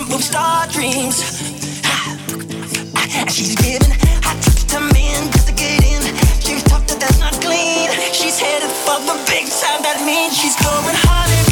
of star dreams. She's giving hot tips to men just to get in. She's tough that that's not clean. She's headed for the big time, that means she's going hard.